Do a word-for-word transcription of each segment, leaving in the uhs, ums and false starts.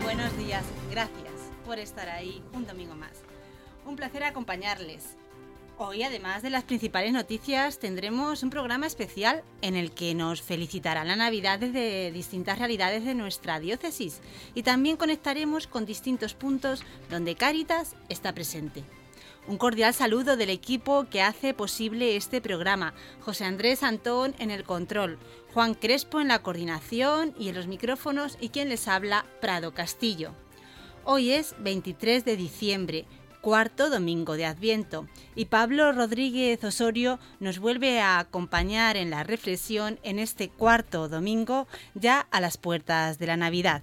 buenos días. Gracias por estar ahí un domingo más. Un placer acompañarles. Hoy, además de las principales noticias, tendremos un programa especial en el que nos felicitarán la Navidad desde distintas realidades de nuestra diócesis y también conectaremos con distintos puntos donde Cáritas está presente. Un cordial saludo del equipo que hace posible este programa. José Andrés Antón en el control, Juan Crespo en la coordinación y en los micrófonos y quien les habla, Prado Castillo. Hoy es veintitrés de diciembre, cuarto domingo de Adviento, y Pablo Rodríguez Osorio nos vuelve a acompañar en la reflexión en este cuarto domingo, ya a las puertas de la Navidad.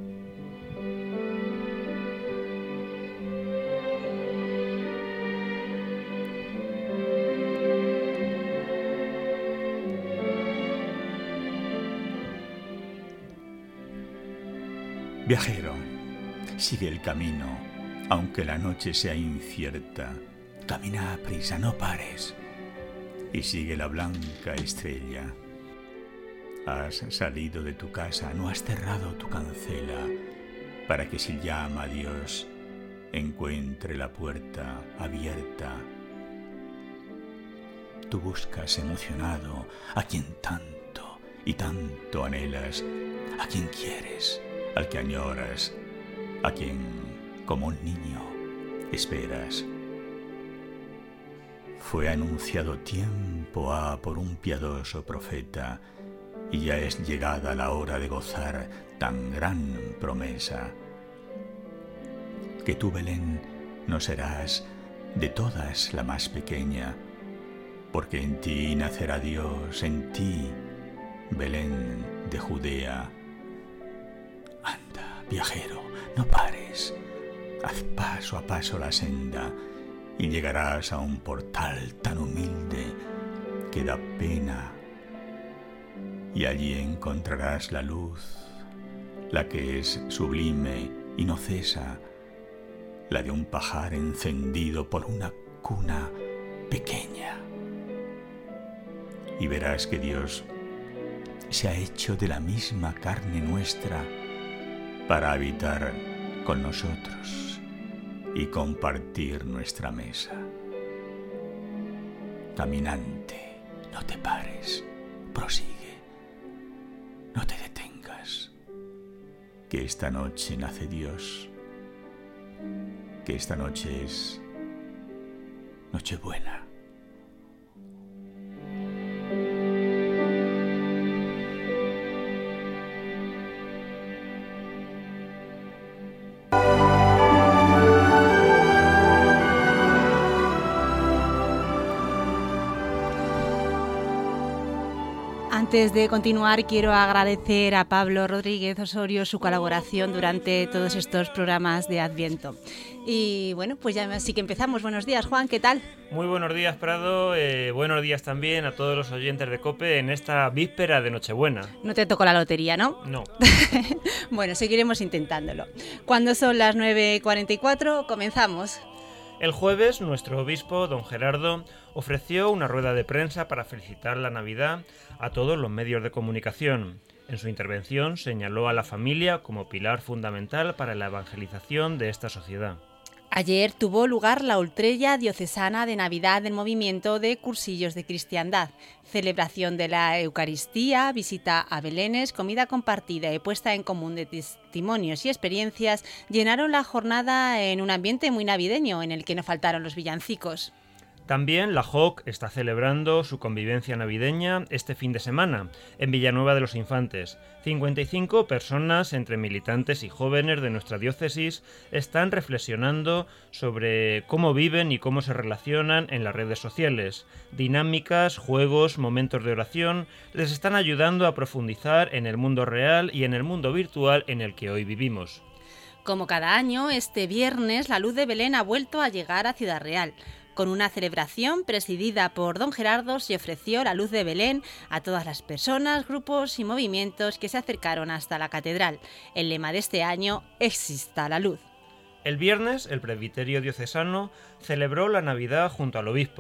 Viajero, sigue el camino, aunque la noche sea incierta. Camina a prisa, no pares, y sigue la blanca estrella. Has salido de tu casa, no has cerrado tu cancela, para que si llama a Dios, encuentre la puerta abierta. Tú buscas emocionado a quien tanto y tanto anhelas, a quien quieres, al que añoras, a quien, como un niño, esperas. Fue anunciado tiempo ha por un piadoso profeta, y ya es llegada la hora de gozar tan gran promesa. Que tú, Belén, no serás de todas la más pequeña, porque en ti nacerá Dios, en ti, Belén de Judea. Anda, viajero, no pares, haz paso a paso la senda y llegarás a un portal tan humilde que da pena. Y allí encontrarás la luz, la que es sublime y no cesa, la de un pajar encendido por una cuna pequeña. Y verás que Dios se ha hecho de la misma carne nuestra para habitar con nosotros y compartir nuestra mesa. Caminante, no te pares, prosigue, no te detengas, que esta noche nace Dios, que esta noche es Nochebuena. Antes de continuar, quiero agradecer a Pablo Rodríguez Osorio su colaboración durante todos estos programas de Adviento. Y bueno, pues ya así que empezamos. Buenos días, Juan, ¿qué tal? Muy buenos días, Prado. Eh, buenos días también a todos los oyentes de COPE en esta víspera de Nochebuena. No te tocó la lotería, ¿no? No. Bueno, seguiremos intentándolo. Cuando son las nueve cuarenta y cuatro, comenzamos. El jueves, nuestro obispo, don Gerardo, ofreció una rueda de prensa para felicitar la Navidad a todos los medios de comunicación. En su intervención señaló a la familia como pilar fundamental para la evangelización de esta sociedad. Ayer tuvo lugar la ultrella diocesana de Navidad del movimiento de Cursillos de Cristiandad, celebración de la Eucaristía, visita a Belénes, comida compartida y puesta en común de testimonios y experiencias llenaron la jornada en un ambiente muy navideño en el que no faltaron los villancicos. También la J O C está celebrando su convivencia navideña este fin de semana en Villanueva de los Infantes. cincuenta y cinco personas, entre militantes y jóvenes de nuestra diócesis, están reflexionando sobre cómo viven y cómo se relacionan en las redes sociales. Dinámicas, juegos, momentos de oración les están ayudando a profundizar en el mundo real y en el mundo virtual en el que hoy vivimos. Como cada año, este viernes la luz de Belén ha vuelto a llegar a Ciudad Real. Con una celebración presidida por don Gerardo se ofreció la luz de Belén a todas las personas, grupos y movimientos que se acercaron hasta la catedral. El lema de este año, exista la luz. El viernes, el presbiterio diocesano celebró la Navidad junto al obispo.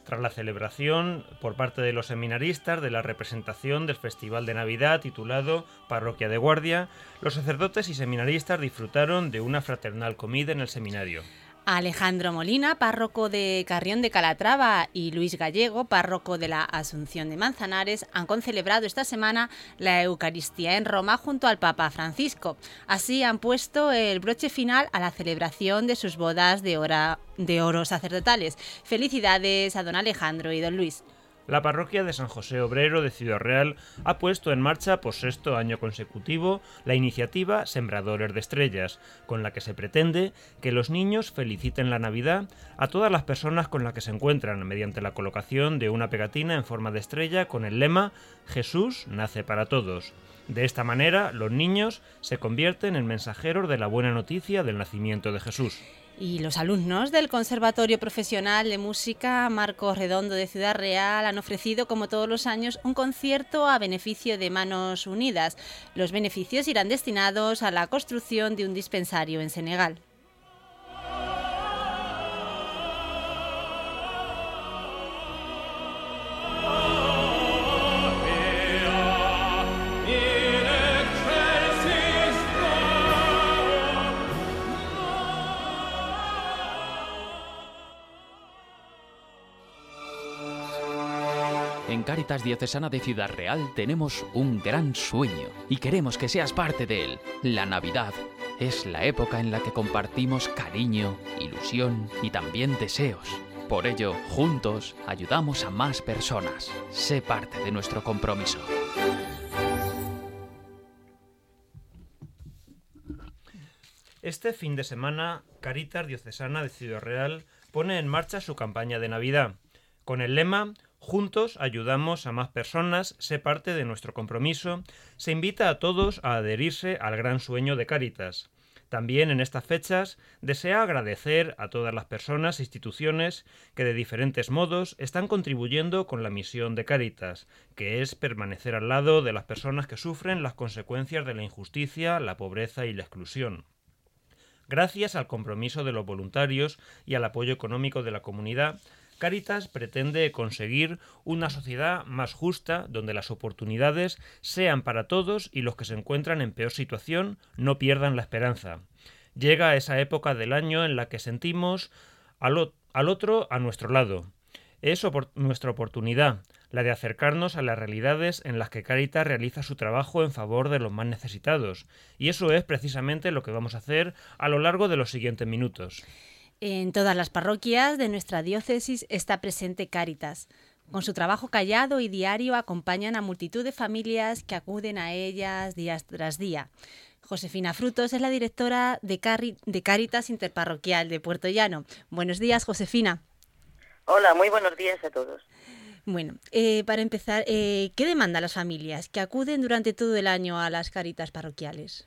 Tras la celebración por parte de los seminaristas de la representación del Festival de Navidad titulado Parroquia de Guardia, los sacerdotes y seminaristas disfrutaron de una fraternal comida en el seminario. Alejandro Molina, párroco de Carrión de Calatrava, y Luis Gallego, párroco de la Asunción de Manzanares, han concelebrado esta semana la Eucaristía en Roma junto al Papa Francisco. Así han puesto el broche final a la celebración de sus bodas de, hora, de oro sacerdotales. Felicidades a don Alejandro y don Luis. La parroquia de San José Obrero de Ciudad Real ha puesto en marcha por sexto año consecutivo la iniciativa Sembradores de Estrellas, con la que se pretende que los niños feliciten la Navidad a todas las personas con las que se encuentran mediante la colocación de una pegatina en forma de estrella con el lema «Jesús nace para todos». De esta manera, los niños se convierten en mensajeros de la buena noticia del nacimiento de Jesús. Y los alumnos del Conservatorio Profesional de Música Marcos Redondo de Ciudad Real han ofrecido, como todos los años, un concierto a beneficio de Manos Unidas. Los beneficios irán destinados a la construcción de un dispensario en Senegal. En Cáritas Diocesana de Ciudad Real tenemos un gran sueño y queremos que seas parte de él. La Navidad es la época en la que compartimos cariño, ilusión y también deseos. Por ello, juntos ayudamos a más personas. Sé parte de nuestro compromiso. Este fin de semana, Cáritas Diocesana de Ciudad Real pone en marcha su campaña de Navidad, con el lema «Juntos ayudamos a más personas, sé parte de nuestro compromiso». Se invita a todos a adherirse al gran sueño de Cáritas. También en estas fechas desea agradecer a todas las personas e instituciones que de diferentes modos están contribuyendo con la misión de Cáritas, que es permanecer al lado de las personas que sufren las consecuencias de la injusticia, la pobreza y la exclusión. Gracias al compromiso de los voluntarios y al apoyo económico de la comunidad, Cáritas pretende conseguir una sociedad más justa donde las oportunidades sean para todos y los que se encuentran en peor situación no pierdan la esperanza. Llega esa época del año en la que sentimos al, al otro a nuestro lado. Es opor- nuestra oportunidad, la de acercarnos a las realidades en las que Cáritas realiza su trabajo en favor de los más necesitados. Y eso es precisamente lo que vamos a hacer a lo largo de los siguientes minutos. En todas las parroquias de nuestra diócesis está presente Cáritas. Con su trabajo callado y diario acompañan a multitud de familias que acuden a ellas día tras día. Josefina Frutos es la directora de, Cari- de Cáritas Interparroquial de Puerto Llano. Buenos días, Josefina. Hola, muy buenos días a todos. Bueno, eh, para empezar, eh, ¿qué demandan las familias que acuden durante todo el año a las Cáritas parroquiales?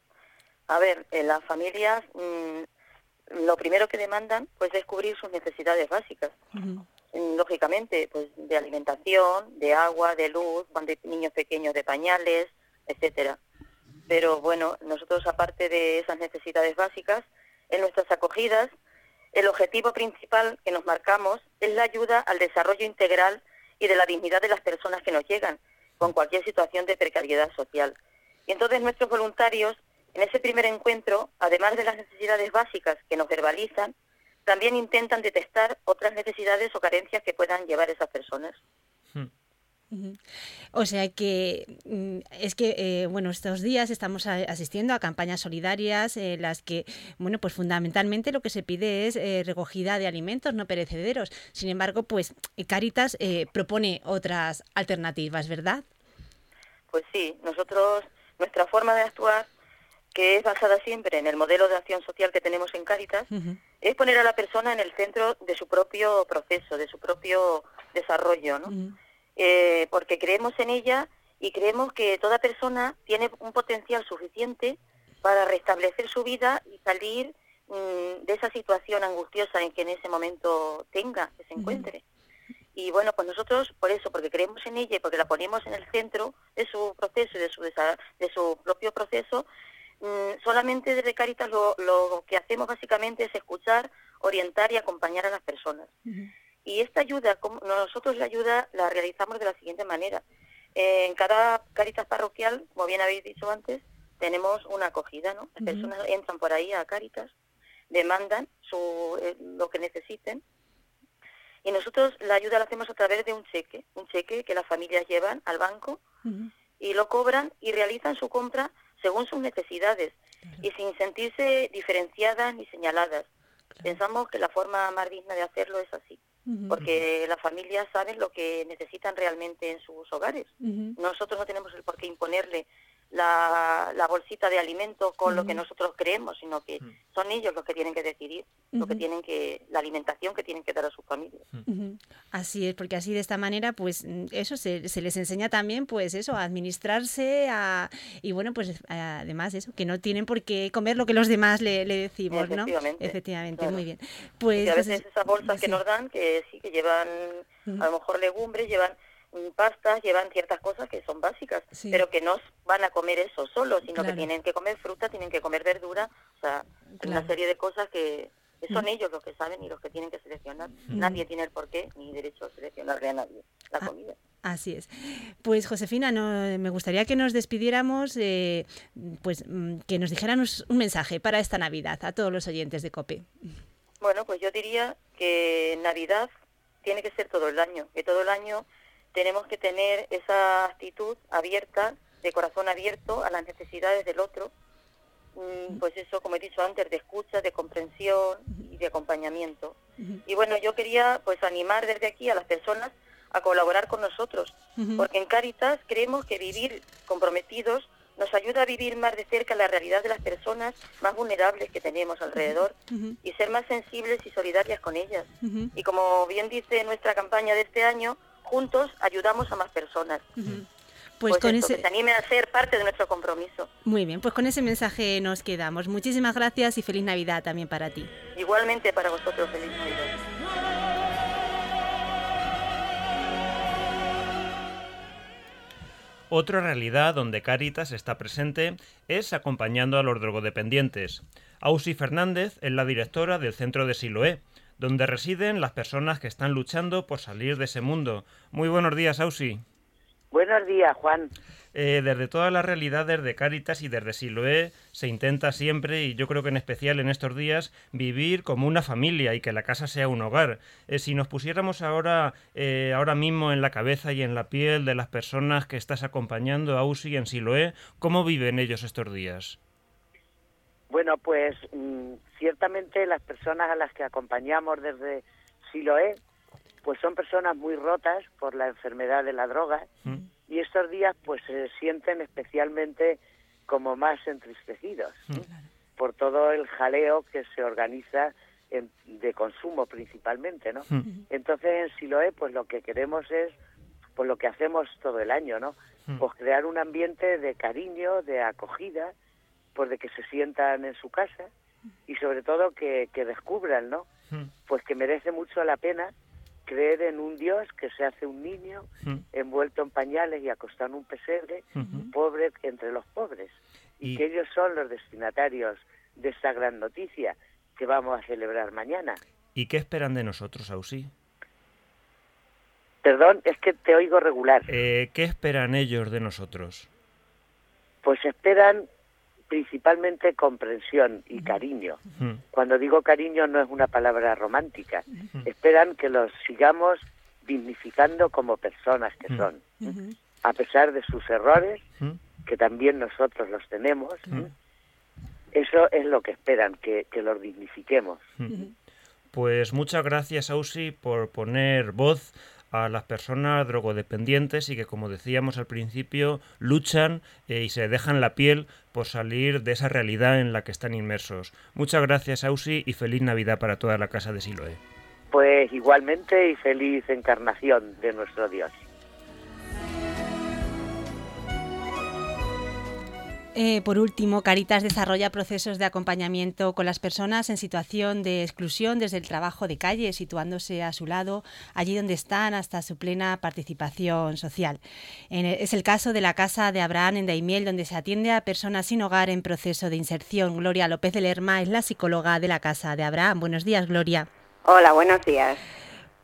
A ver, en las familias mmm, lo primero que demandan pues es cubrir sus necesidades básicas. Uh-huh. Lógicamente, pues de alimentación, de agua, de luz, cuando hay niños pequeños de pañales, etcétera. Pero bueno, nosotros aparte de esas necesidades básicas, en nuestras acogidas, el objetivo principal que nos marcamos es la ayuda al desarrollo integral y de la dignidad de las personas que nos llegan, con cualquier situación de precariedad social. Y entonces nuestros voluntarios, en ese primer encuentro, además de las necesidades básicas que nos verbalizan, también intentan detectar otras necesidades o carencias que puedan llevar esas personas. Hmm. O sea que es que eh, bueno, estos días estamos asistiendo a campañas solidarias en eh, las que, bueno, pues fundamentalmente lo que se pide es eh, recogida de alimentos no perecederos. Sin embargo, pues Cáritas eh, propone otras alternativas, ¿verdad? Pues sí, nosotros, nuestra forma de actuar, que es basada siempre en el modelo de acción social que tenemos en Cáritas, uh-huh. es poner a la persona en el centro de su propio proceso, de su propio desarrollo, ¿no? Uh-huh. Eh, porque creemos en ella y creemos que toda persona tiene un potencial suficiente para restablecer su vida y salir mmm, de esa situación angustiosa en que en ese momento tenga, que se encuentre. Uh-huh. Y bueno, pues nosotros, por eso, porque creemos en ella y porque la ponemos en el centro de su proceso y de su, de su propio proceso, mmm, solamente desde Cáritas lo, lo que hacemos básicamente es escuchar, orientar y acompañar a las personas. Uh-huh. Y esta ayuda, como nosotros la ayuda la realizamos de la siguiente manera. Eh, en cada Cáritas parroquial, como bien habéis dicho antes, tenemos una acogida, ¿no? Las uh-huh. personas entran por ahí a Cáritas, demandan su, eh, lo que necesiten, y nosotros la ayuda la hacemos a través de un cheque, un cheque que las familias llevan al banco uh-huh. y lo cobran y realizan su compra según sus necesidades, claro. y sin sentirse diferenciadas ni señaladas. Claro. Pensamos que la forma más digna de hacerlo es así, uh-huh. porque las familias saben lo que necesitan realmente en sus hogares. Uh-huh. Nosotros no tenemos el por qué imponerle la, la bolsita de alimentos con uh-huh. lo que nosotros creemos, sino que uh-huh. son ellos los que tienen que decidir, uh-huh. lo que tienen que, la alimentación que tienen que dar a sus familias. Uh-huh. Así es, porque así de esta manera, pues eso se, se les enseña también, pues eso, a administrarse, a, y bueno, pues además eso, que no tienen por qué comer lo que los demás le, le decimos, ¿no? Efectivamente. Efectivamente, claro. muy bien. Pues y a veces pues, esas bolsas sí. que nos dan, que sí, que llevan uh-huh. a lo mejor legumbres, llevan pastas, llevan ciertas cosas que son básicas, sí. pero que no van a comer eso solo, sino claro. que tienen que comer fruta, tienen que comer verdura, o sea, claro. una serie de cosas que, que son mm. ellos los que saben y los que tienen que seleccionar. Mm. Nadie tiene el porqué ni derecho a seleccionarle a nadie la ah. comida. Así es. Pues Josefina, no, me gustaría que nos despidiéramos, eh, pues que nos dijeran un mensaje para esta Navidad a todos los oyentes de COPE. Bueno, pues yo diría que Navidad tiene que ser todo el año, que todo el año tenemos que tener esa actitud abierta, de corazón abierto a las necesidades del otro, pues eso, como he dicho antes, de escucha, de comprensión y de acompañamiento. Uh-huh. Y bueno, yo quería pues animar desde aquí a las personas a colaborar con nosotros, uh-huh. porque en Cáritas creemos que vivir comprometidos nos ayuda a vivir más de cerca la realidad de las personas más vulnerables que tenemos alrededor uh-huh. y ser más sensibles y solidarias con ellas. Uh-huh. Y como bien dice nuestra campaña de este año, juntos ayudamos a más personas. Uh-huh. Pues, pues con esto, ese... que se animen a ser parte de nuestro compromiso. Muy bien, pues con ese mensaje nos quedamos. Muchísimas gracias y feliz Navidad también para ti. Igualmente para vosotros, feliz Navidad. Otra realidad donde Cáritas está presente es acompañando a los drogodependientes. Ausi Fernández es la directora del centro de Siloé, donde residen las personas que están luchando por salir de ese mundo. Muy buenos días, Ausi. Buenos días, Juan. Eh, desde todas las realidades de Cáritas y desde Siloé se intenta siempre, y yo creo que en especial en estos días, vivir como una familia y que la casa sea un hogar. Eh, si nos pusiéramos ahora, eh, ahora mismo en la cabeza y en la piel de las personas que estás acompañando, Ausi, en Siloé, ¿cómo viven ellos estos días? Bueno, pues mmm, ciertamente las personas a las que acompañamos desde Siloé pues son personas muy rotas por la enfermedad de la droga ¿Mm? y estos días pues se sienten especialmente como más entristecidos ¿Mm? por todo el jaleo que se organiza en, de consumo principalmente, ¿no? ¿Mm? Entonces en Siloé pues lo que queremos es, pues lo que hacemos todo el año, ¿no? ¿Mm? Pues crear un ambiente de cariño, de acogida, pues de que se sientan en su casa y sobre todo que, que descubran, ¿no? ¿Mm? Pues que merece mucho la pena creer en un Dios que se hace un niño ¿Mm? envuelto en pañales y acostado en un pesebre, uh-huh. pobre entre los pobres, y, y que ellos son los destinatarios de esta gran noticia que vamos a celebrar mañana. ¿Y qué esperan de nosotros, Ausi? Perdón, es que te oigo regular. Eh, ¿Qué esperan ellos de nosotros? Pues esperan principalmente comprensión y cariño. Uh-huh. Cuando digo cariño no es una palabra romántica. Uh-huh. Esperan que los sigamos dignificando como personas que uh-huh. son. Uh-huh. A pesar de sus errores, uh-huh. que también nosotros los tenemos, uh-huh. eso es lo que esperan, que, que los dignifiquemos. Uh-huh. Pues muchas gracias, Ausi, por poner voz a las personas drogodependientes y que, como decíamos al principio, luchan eh, y se dejan la piel por salir de esa realidad en la que están inmersos. Muchas gracias, Ausi, y feliz Navidad para toda la casa de Siloé. Pues igualmente, y feliz encarnación de nuestro Dios. Eh, por último, Cáritas desarrolla procesos de acompañamiento con las personas en situación de exclusión desde el trabajo de calle, situándose a su lado, allí donde están, hasta su plena participación social. En el, es el caso de la Casa de Abraham en Daimiel, donde se atiende a personas sin hogar en proceso de inserción. Gloria López de Lerma es la psicóloga de la Casa de Abraham. Buenos días, Gloria. Hola, buenos días.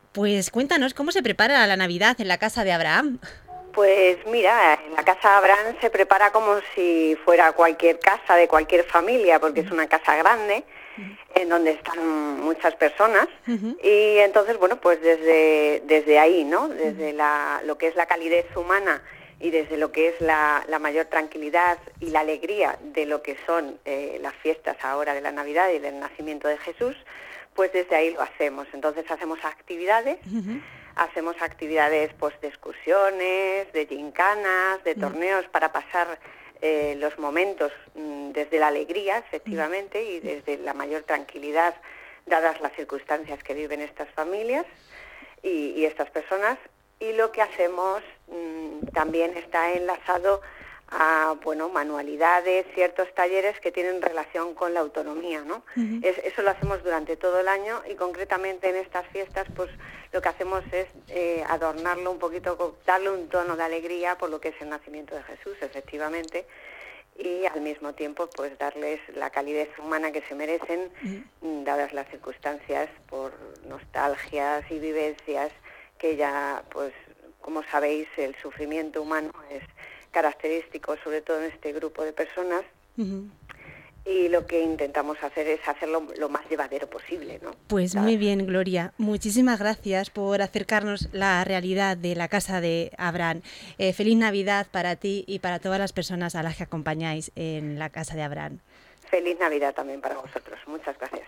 Pues cuéntanos cómo se prepara la Navidad en la casa de Abraham. Pues mira, en la casa de Abraham se prepara como si fuera cualquier casa de cualquier familia, porque es una casa grande, en donde están muchas personas, uh-huh. y entonces, bueno, pues desde, desde ahí, ¿no? Desde la, lo que es la calidez humana y desde lo que es la, la mayor tranquilidad y la alegría de lo que son eh, las fiestas ahora de la Navidad y del nacimiento de Jesús, pues desde ahí lo hacemos. Entonces hacemos actividades, uh-huh. hacemos actividades pues de excursiones, de gincanas, de torneos uh-huh. para pasar eh, los momentos mm, desde la alegría, efectivamente, uh-huh. y desde la mayor tranquilidad, dadas las circunstancias que viven estas familias y, y estas personas. Y lo que hacemos mmm, también está enlazado a, bueno, manualidades, ciertos talleres que tienen relación con la autonomía, ¿no? Uh-huh. Es, eso lo hacemos durante todo el año y concretamente en estas fiestas, pues lo que hacemos es eh, adornarlo un poquito, darle un tono de alegría por lo que es el nacimiento de Jesús, efectivamente, y al mismo tiempo, pues darles la calidez humana que se merecen, uh-huh. dadas las circunstancias, por nostalgias y vivencias que ya, pues, como sabéis, el sufrimiento humano es característico, sobre todo en este grupo de personas, uh-huh. y lo que intentamos hacer es hacerlo lo más llevadero posible, ¿no? Pues muy bien, Gloria. Muchísimas gracias por acercarnos la realidad de la casa de Abraham. Eh, feliz Navidad para ti y para todas las personas a las que acompañáis en la casa de Abraham. Feliz Navidad también para vosotros. Muchas gracias.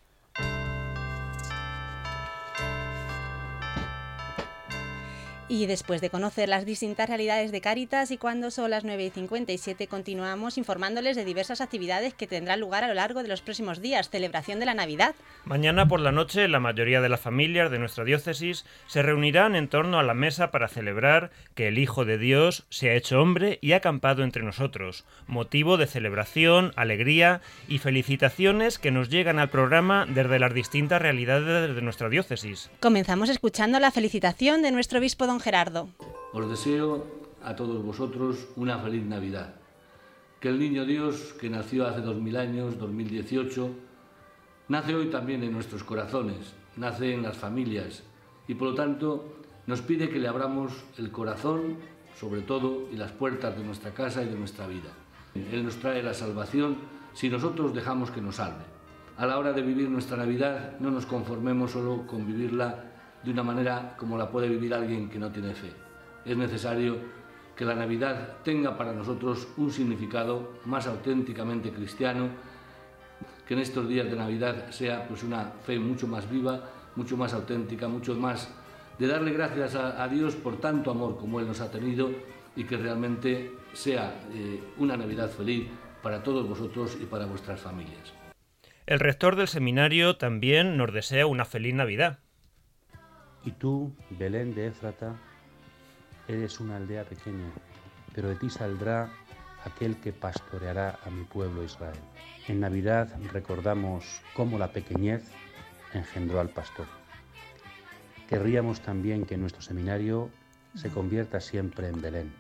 Y después de conocer las distintas realidades de Cáritas y cuando son las nueve y cincuenta y siete, continuamos informándoles de diversas actividades que tendrán lugar a lo largo de los próximos días. Celebración de la Navidad. Mañana por la noche, la mayoría de las familias de nuestra diócesis se reunirán en torno a la mesa para celebrar que el Hijo de Dios se ha hecho hombre y ha acampado entre nosotros. Motivo de celebración, alegría y felicitaciones que nos llegan al programa desde las distintas realidades de nuestra diócesis. Comenzamos escuchando la felicitación de nuestro obispo don Gerardo. Os deseo a todos vosotros una feliz Navidad. Que el niño Dios, que nació hace dos mil años, dos mil dieciocho, nace hoy también en nuestros corazones, nace en las familias y por lo tanto nos pide que le abramos el corazón, sobre todo, y las puertas de nuestra casa y de nuestra vida. Él nos trae la salvación si nosotros dejamos que nos salve. A la hora de vivir nuestra Navidad no nos conformemos solo con vivirla de una manera como la puede vivir alguien que no tiene fe. Es necesario que la Navidad tenga para nosotros un significado más auténticamente cristiano, que en estos días de Navidad sea pues una fe mucho más viva, mucho más auténtica, mucho más de darle gracias a, a Dios por tanto amor como Él nos ha tenido y que realmente sea eh, una Navidad feliz para todos vosotros y para vuestras familias. El rector del seminario también nos desea una feliz Navidad. Y tú, Belén de Éfrata, eres una aldea pequeña, pero de ti saldrá aquel que pastoreará a mi pueblo Israel. En Navidad recordamos cómo la pequeñez engendró al pastor. Querríamos también que nuestro seminario se convierta siempre en Belén.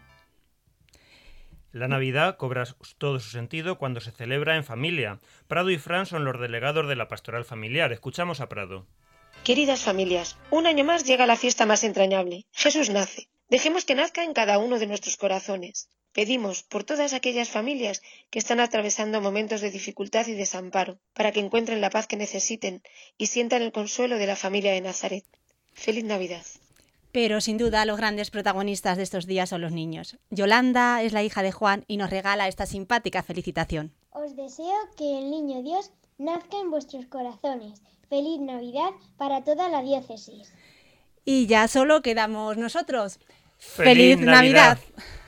La Navidad cobra todo su sentido cuando se celebra en familia. Prado y Fran son los delegados de la pastoral familiar. Escuchamos a Prado. Queridas familias, un año más llega la fiesta más entrañable. Jesús nace. Dejemos que nazca en cada uno de nuestros corazones. Pedimos por todas aquellas familias que están atravesando momentos de dificultad y desamparo, para que encuentren la paz que necesiten y sientan el consuelo de la familia de Nazaret. ¡Feliz Navidad! Pero sin duda los grandes protagonistas de estos días son los niños. Yolanda es la hija de Juan y nos regala esta simpática felicitación. Os deseo que el niño Dios nazca en vuestros corazones. ¡Feliz Navidad para toda la diócesis! Y ya solo quedamos nosotros. ¡Feliz, ¡Feliz Navidad! Navidad!